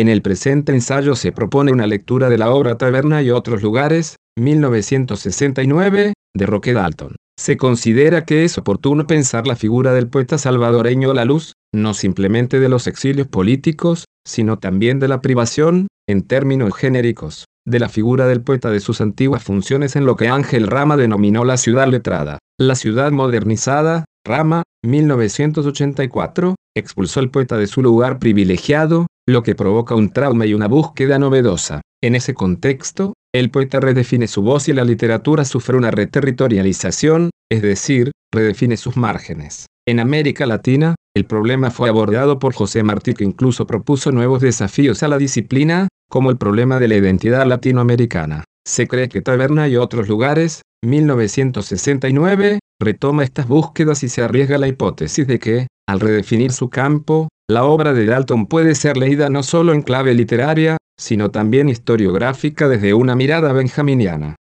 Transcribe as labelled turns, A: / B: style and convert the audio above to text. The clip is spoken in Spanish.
A: En el presente ensayo se propone una lectura de la obra Taberna y otros lugares, 1969, de Roque Dalton. Se considera que es oportuno pensar la figura del poeta salvadoreño a la luz, no simplemente de los exilios políticos, sino también de la privación, en términos genéricos, de la figura del poeta de sus antiguas funciones en lo que Ángel Rama denominó la ciudad letrada. La ciudad modernizada, Rama, 1984, expulsó al poeta de su lugar privilegiado, lo que provoca un trauma y una búsqueda novedosa. En ese contexto, el poeta redefine su voz y la literatura sufre una reterritorialización, es decir, redefine sus márgenes. En América Latina, el problema fue abordado por José Martí, que incluso propuso nuevos desafíos a la disciplina, como el problema de la identidad latinoamericana. Se cree que Taberna y otros lugares, 1969, retoma estas búsquedas y se arriesga la hipótesis de que, al redefinir su campo, la obra de Dalton puede ser leída no solo en clave literaria, sino también historiográfica desde una mirada benjaminiana.